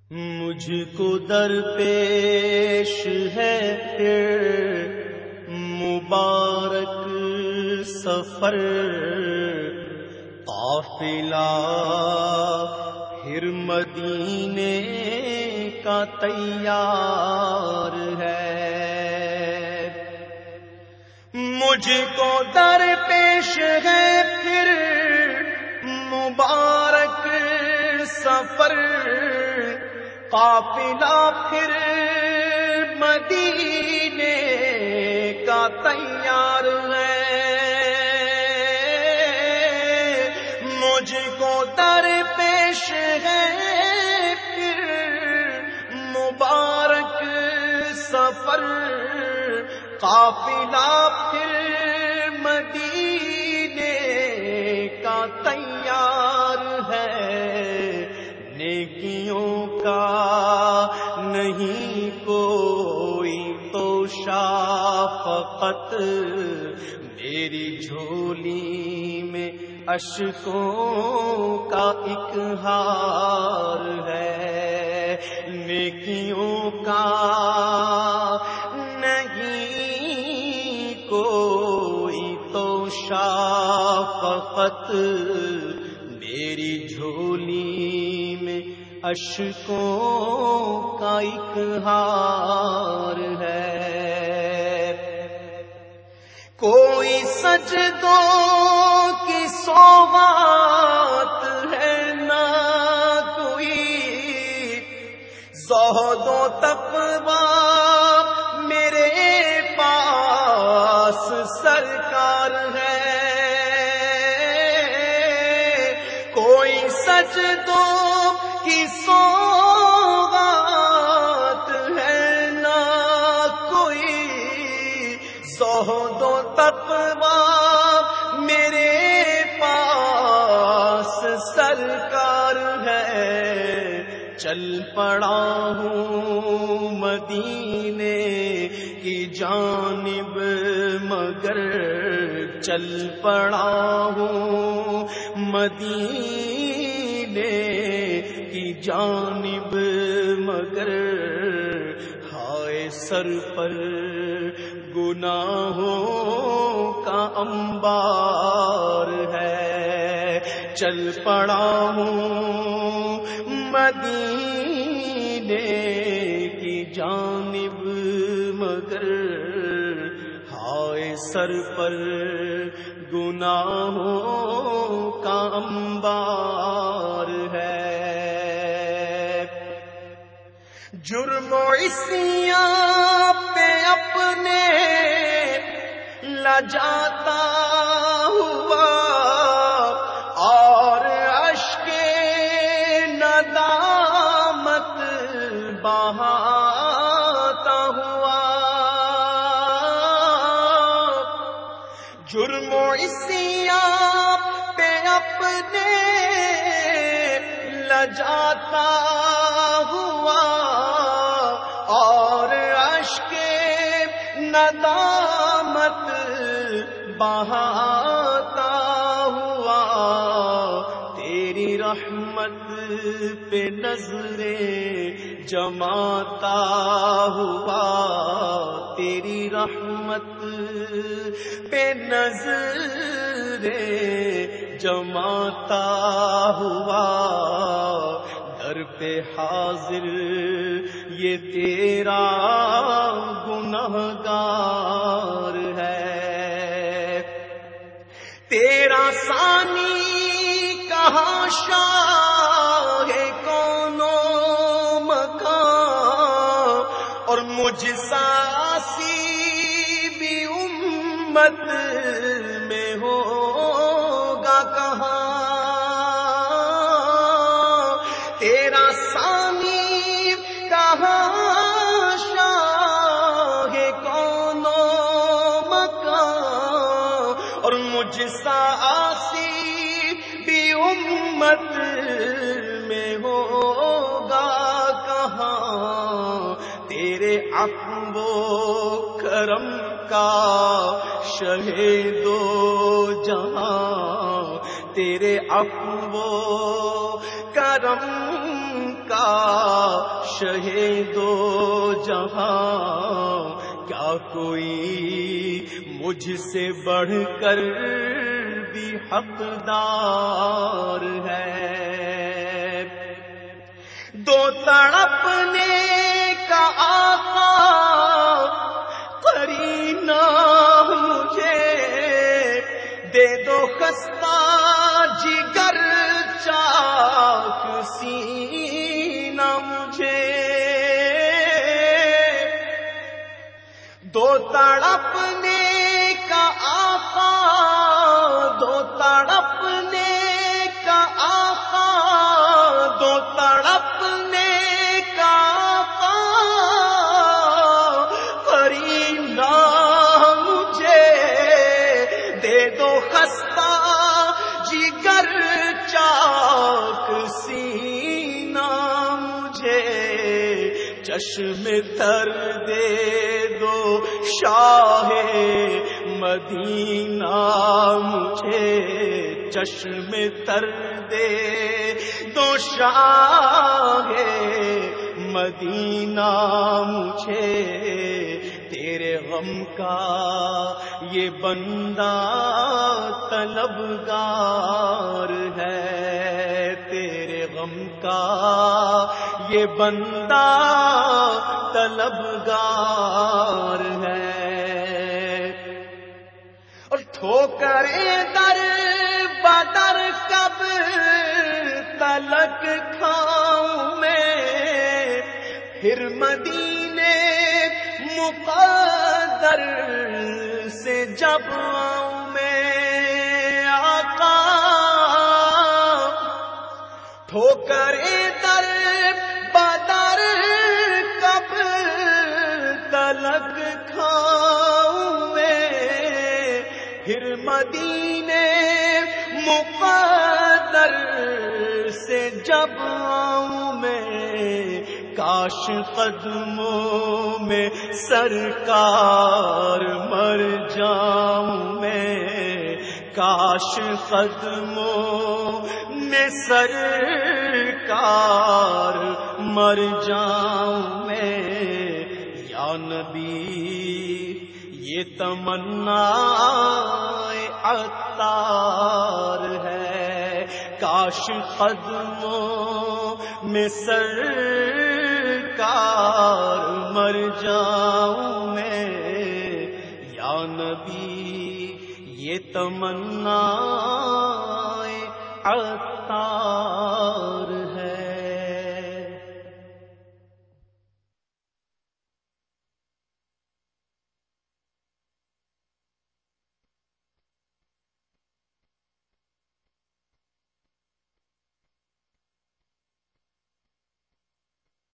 مجھ کو درپیش ہے پھر مبارک سفر، قافلہ پھر مدینے کا تیار ہے۔ مجھ کو درپیش ہے پھر مبارک سفر، قافلہ پھر مدینے کا تیار ہے۔ مجھ کو درپیش ہے پھر مبارک سفر، قافلہ پھر مدینے کا تیار ہے۔ نیکیوں کا نہیں کوئی توشا، فقط میری جھولی میں اشکوں کا ایک ہار ہے۔ نیکیوں کا نہیں کوئی توشا، فقط میری جھولی میں اشکوں کا ایک ہار ہے۔ کوئی سجدوں کی سوغات ہے نہ کوئی زہد و تقویٰ میرے پاس سرکار ہے۔ کوئی سجدوں کی سوغات ہے نہ کوئی زہد و تقویٰ میرے پاس سرکار ہے۔ چل پڑا ہوں مدینے کی جانب مگر، چل پڑا ہوں مدینے کی جانب مگر، ہائے سر پر گناہوں کا انبار ہے۔ چل پڑا ہوں مدینے کی جانب مگر، ہائے سر پر گناہوں کا انبار ہے۔ جرم و عصیاں پہ اپنے لجاتا ہوا اور اشک ندامت بہاتا ہوا۔ جرم و عصیاں پہ اپنے لجاتا ہوا اور اشک ندامت بہاتا ہوا۔ تیری رحمت پہ نظریں جماتا ہوا، تیری رحمت پہ نظریں جماتا ہوا۔ در پہ حاضر یہ تیرا گنہگار ہے۔ تیرا ثانی کہاں شاہ کون و مکان، اور مجھ ساسی بھی امت میں ہوگا کہاں۔ تیرا ثانی کہاں شاہ کون و مکان، اور مجھ ساسی بھی امت میں ہوگا کہاں۔ تیرے عفو و کرم کا شہید و جہاں، تیرے عفو و کرم کا شہ دو جہاں کیا کوئی مجھ سے بڑھ کر بھی حقدار ہے؟ دو تڑپنے کا آقا قرینہ مجھے دے دو، خستہ جگر چاک سینہ مجھے، دو تڑپنے کا آقا، دو تڑپنے کا آقا، دو تڑپنے کا آقا قرینہ مجھے دے دو، خستہ جگر چاک سینہ مجھے، چشم تر دے دو شاہ مدینہ مجھے، چشم تر دے دو شاہ مدینہ مجھے، تیرے غم کا یہ بندہ طلبگار ہے، تیرے غم کا یہ بندہ طلبگار ہے، اور ٹھوکریں در بدر کب تلک کھاؤں میں، پھر مدینے مقدر سے جب آؤں میں آقا، ٹھوکریں در بدر کب تلک کھاؤں میں، پھر مدینے مقدر سے جب آؤں میں، کاش قدموں میں سرکار مر جاؤں میں، کاش قدموں میں سرکار مر جاؤں میں، یا نبی یہ تمنا عطار ہے، کاش قدموں میں سرکار مر جاؤں میں، یا نبی یہ تمنا عطار